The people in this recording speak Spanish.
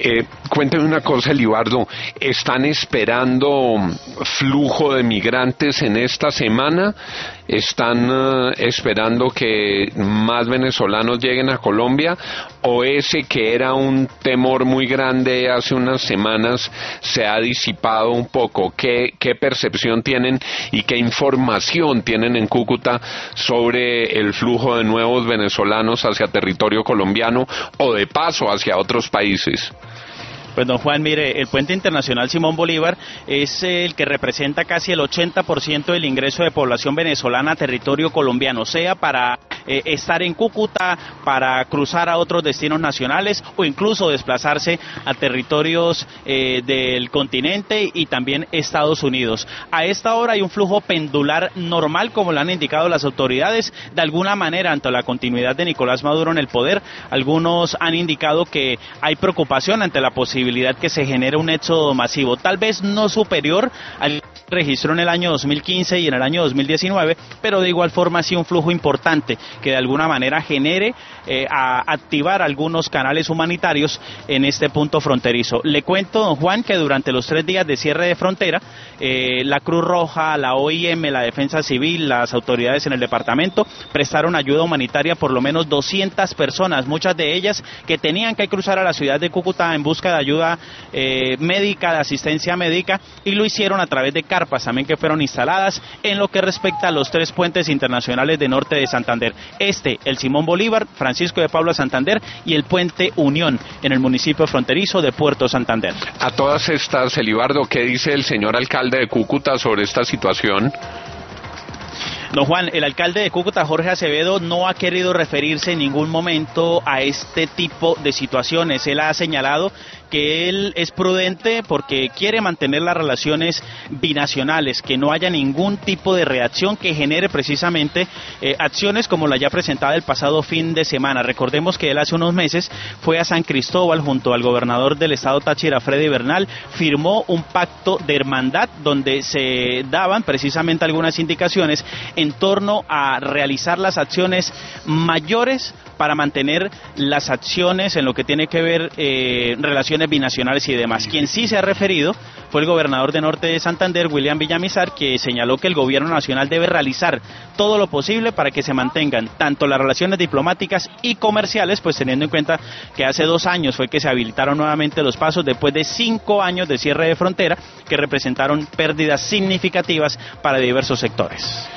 Cuénteme una cosa, Libardo, ¿están esperando flujo de migrantes en esta semana? ¿Están esperando que más venezolanos lleguen a Colombia? ¿O ese que era un temor muy grande hace unas semanas se ha disipado un poco? ¿Qué percepción tienen y qué información tienen en Cúcuta sobre el flujo de nuevos venezolanos hacia territorio colombiano o de paso hacia otros países? Pues don Juan, mire, el puente internacional Simón Bolívar es el que representa casi el 80% del ingreso de población venezolana a territorio colombiano, sea para estar en Cúcuta, para cruzar a otros destinos nacionales o incluso desplazarse a territorios del continente y también Estados Unidos. A esta hora hay un flujo pendular normal, como lo han indicado las autoridades. De alguna manera, ante la continuidad de Nicolás Maduro en el poder, algunos han indicado que hay preocupación ante la posibilidad que se genere un éxodo masivo, tal vez no superior al que registró en el año 2015 y en el año 2019, pero de igual forma sí un flujo importante que de alguna manera genere a activar algunos canales humanitarios en este punto fronterizo. Le cuento, don Juan, que durante los 3 días de cierre de frontera, la Cruz Roja, la OIM, la Defensa Civil, las autoridades en el departamento prestaron ayuda humanitaria a por lo menos 200 personas, muchas de ellas que tenían que cruzar a la ciudad de Cúcuta en busca de ayuda médica, de asistencia médica, y lo hicieron a través de carpas también que fueron instaladas en lo que respecta a los 3 puentes internacionales de norte de Santander. El Simón Bolívar, Francisco de Paula Santander, y el puente Unión en el municipio fronterizo de Puerto Santander. A todas estas, Libardo, ¿qué dice el señor alcalde de Cúcuta sobre esta situación? Don Juan, el alcalde de Cúcuta, Jorge Acevedo, no ha querido referirse en ningún momento a este tipo de situaciones. Él ha señalado que él es prudente porque quiere mantener las relaciones binacionales, que no haya ningún tipo de reacción que genere precisamente acciones como la ya presentada el pasado fin de semana. Recordemos que él hace unos meses fue a San Cristóbal junto al gobernador del estado Táchira, Freddy Bernal, firmó un pacto de hermandad donde se daban precisamente algunas indicaciones en torno a realizar las acciones mayores para mantener las acciones en lo que tiene que ver relaciones binacionales y demás. Quien sí se ha referido fue el gobernador de Norte de Santander, William Villamizar, que señaló que el gobierno nacional debe realizar todo lo posible para que se mantengan tanto las relaciones diplomáticas y comerciales, pues teniendo en cuenta que hace 2 años fue que se habilitaron nuevamente los pasos después de 5 años de cierre de frontera que representaron pérdidas significativas para diversos sectores.